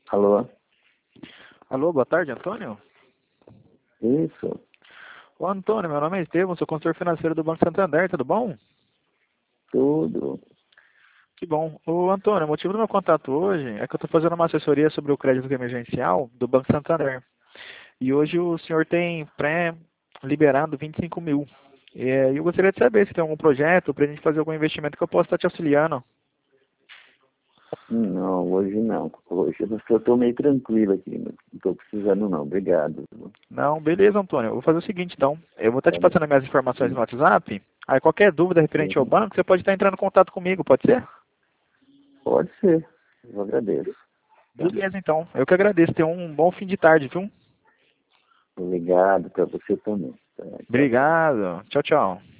Alô? Alô, boa tarde, Antônio. Isso, Ô, Antônio, meu nome é Estevam, sou consultor financeiro do Banco Santander, tudo bom? tudo. Que bom. Ô, Antônio, o motivo do meu contato hoje é que eu estou fazendo uma assessoria sobre o crédito emergencial do Banco Santander. E hoje o senhor tem pré-liberado 25 mil. E eu gostaria de saber se tem algum projeto para a gente fazer algum investimento que eu possa estar te auxiliando. Não, hoje não. Hoje eu estou meio tranquilo aqui. Não estou precisando não. Obrigado. Não, beleza, Antônio. Eu vou fazer o seguinte, então. Eu vou estar te Tá bem. passando minhas informações no Sim, WhatsApp. Aí qualquer dúvida referente ao sim. banco, você pode estar entrando em contato comigo, pode ser? Pode ser. Eu agradeço. Tá? Beleza, então. Eu que agradeço. Tenha um bom fim de tarde, viu? Obrigado para você também. Tá? Tchau, tchau. Obrigado. Tchau, tchau.